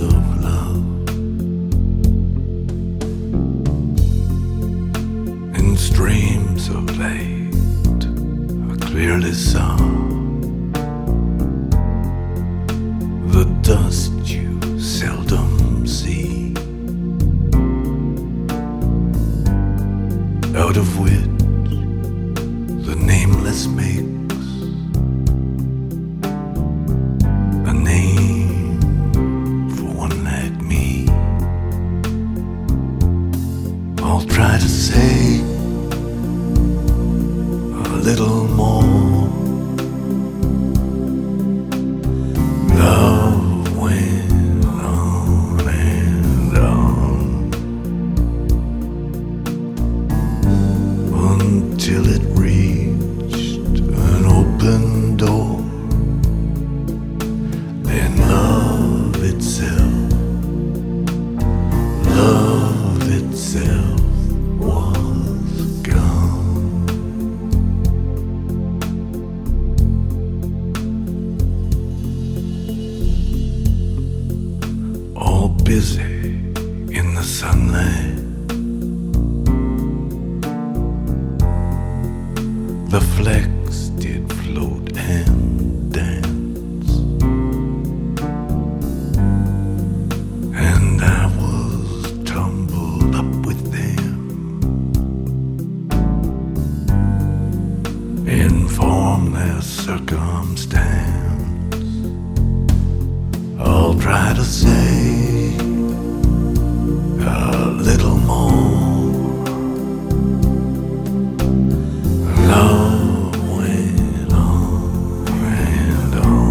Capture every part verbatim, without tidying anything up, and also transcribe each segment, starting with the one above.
of love. In streams of light I clearly saw the dust you seldom see, out of which the nameless makes a name for one like me. I'll try to say a little more. Love went on and on until it reached an open door. Then love itself, love itself was gone. All busy in the sunlight, the flecks did float and dance, and I was tumbled up with them in formless circumstance. I'll try to say a little more. Love went on and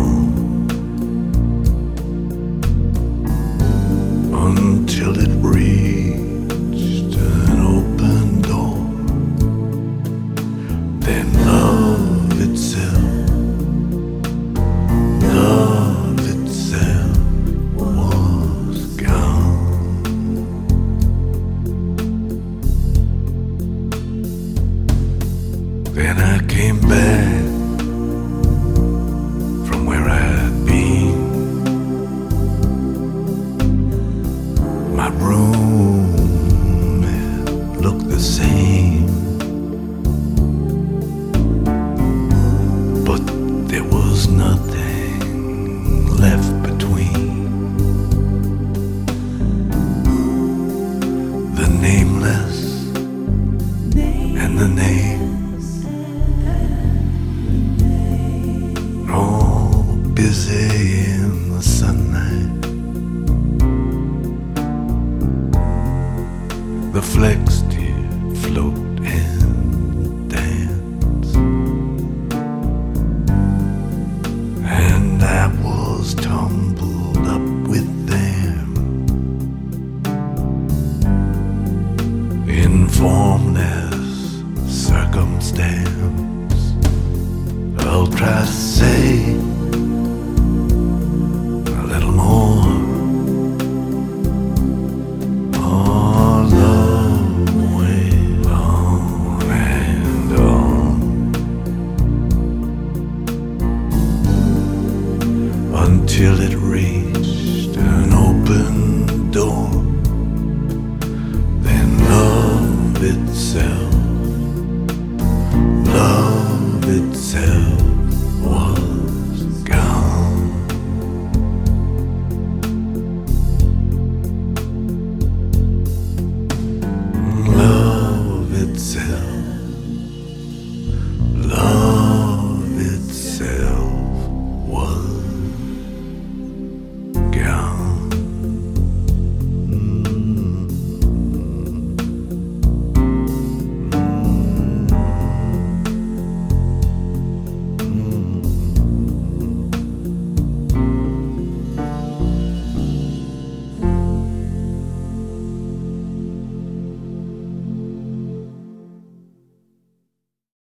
on until it reached an open door. Then love itself, love itself was gone. Then I came back from where I'd been. My room it looked the same, but there was nothing left between the nameless and the name. All busy in the sunlight, the flecks did float and dance, and I was tumbled up with them in formless circumstance. I'll try to say a little more. Oh, love went on and on until it reached an open door. Then love itself,